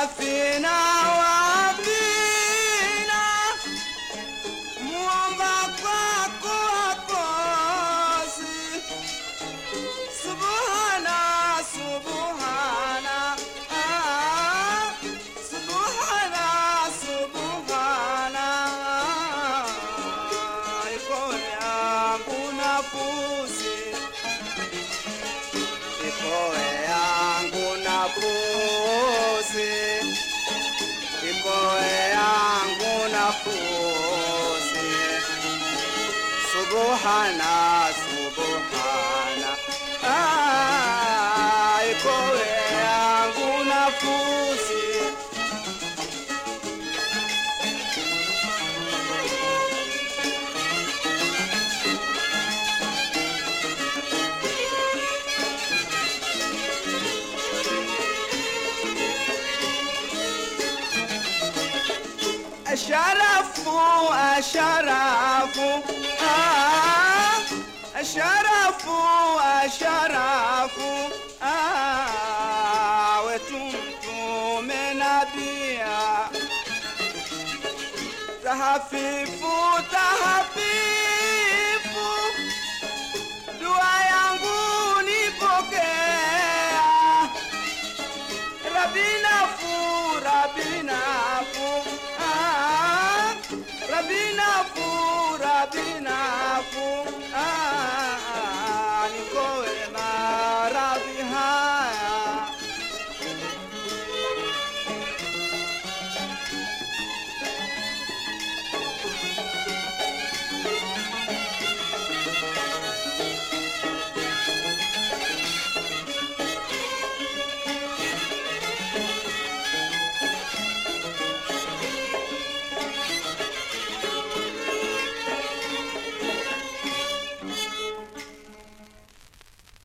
wafina wafina muomba kwako wakosi subhana subhana subhana subhana iko yangu nafusi iko yangu nafusi iko yangu nafusi subhana subhana iko yangu nafusi asharafu asharafu asharafu asharafu wetu mtume nabia tahafifu tahafifu dua yangu nipokea rabinafu rabinafu rabinafu